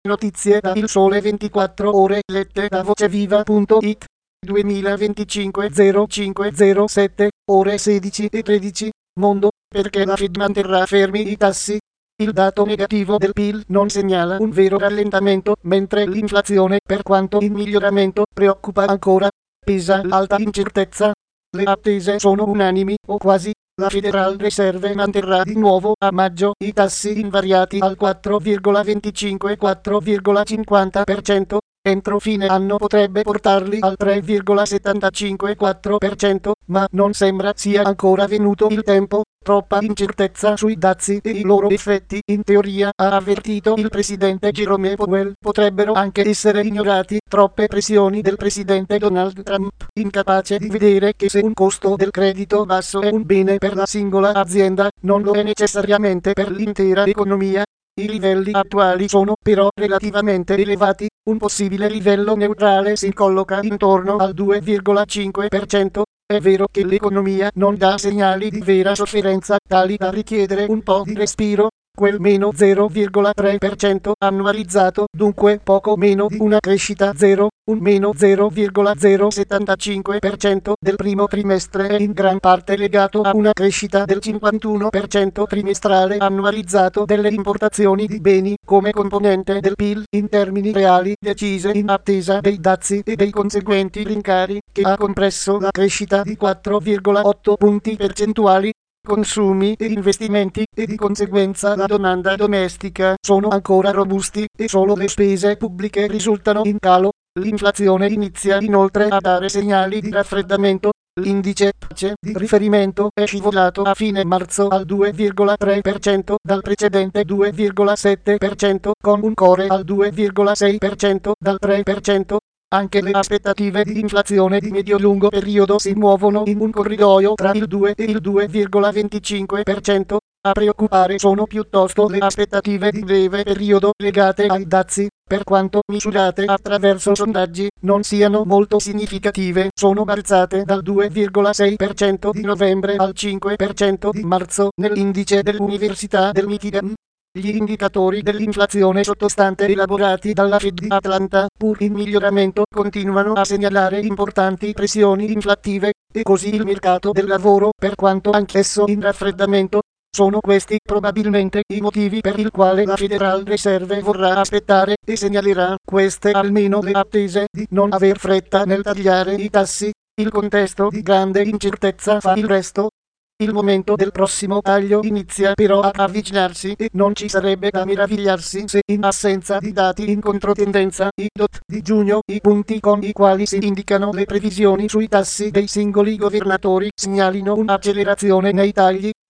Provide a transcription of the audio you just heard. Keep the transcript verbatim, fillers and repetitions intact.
Notizie da Il Sole ventiquattro Ore lette da voceviva punto it. duemilaventicinque zero cinque zero sette, ore sedici e tredici. Mondo, perché la Fed manterrà fermi i tassi? Il dato negativo del P I L non segnala un vero rallentamento, mentre l'inflazione, per quanto in miglioramento, preoccupa ancora. Pesa l'alta incertezza. Le attese sono unanimi, o quasi. La Federal Reserve manterrà di nuovo a maggio i tassi invariati al quattro virgola venticinque quattro virgola cinquanta per cento. Entro fine anno potrebbe portarli al tre virgola settantacinque quattro per cento, ma non sembra sia ancora venuto il tempo. Troppa incertezza sui dazi e i loro effetti, in teoria, ha avvertito il presidente Jerome Powell, potrebbero anche essere ignorati. Troppe pressioni del presidente Donald Trump, incapace di vedere che se un costo del credito basso è un bene per la singola azienda, non lo è necessariamente per l'intera economia. I livelli attuali sono però relativamente elevati. Un possibile livello neutrale si colloca intorno al due virgola cinque per cento. È vero che l'economia non dà segnali di vera sofferenza tali da richiedere un po' di respiro. Quel meno zero virgola tre per cento annualizzato, dunque poco meno di una crescita zero, un meno zero virgola zero settantacinque per cento del primo trimestre è in gran parte legato a una crescita del cinquantuno per cento trimestrale annualizzato delle importazioni di beni come componente del P I L in termini reali decise in attesa dei dazi e dei conseguenti rincari, che ha compresso la crescita di quattro virgola otto punti percentuali. Consumi e investimenti, e di conseguenza la domanda domestica, sono ancora robusti, e solo le spese pubbliche risultano in calo. L'inflazione inizia inoltre a dare segnali di raffreddamento. L'indice P C E di riferimento è scivolato a fine marzo al due virgola tre per cento dal precedente due virgola sette per cento, con un core al due virgola sei per cento dal tre per cento. Anche le aspettative di inflazione di medio-lungo periodo si muovono in un corridoio tra il due e il due virgola venticinque per cento. A preoccupare sono piuttosto le aspettative di breve periodo legate ai dazi, per quanto misurate attraverso sondaggi non siano molto significative, sono balzate dal due virgola sei per cento di novembre al cinque per cento di marzo nell'indice dell'Università del Michigan. Gli indicatori dell'inflazione sottostante elaborati dalla Fed di Atlanta, pur in miglioramento, continuano a segnalare importanti pressioni inflattive, e così il mercato del lavoro, per quanto anch'esso in raffreddamento. Sono questi probabilmente i motivi per il quale la Federal Reserve vorrà aspettare, e segnalerà queste almeno le attese di non aver fretta nel tagliare i tassi. Il contesto di grande incertezza fa il resto. Il momento del prossimo taglio inizia però ad avvicinarsi, e non ci sarebbe da meravigliarsi se, in assenza di dati in controtendenza, i D O T di giugno, i punti con i quali si indicano le previsioni sui tassi dei singoli governatori, segnalino un'accelerazione nei tagli.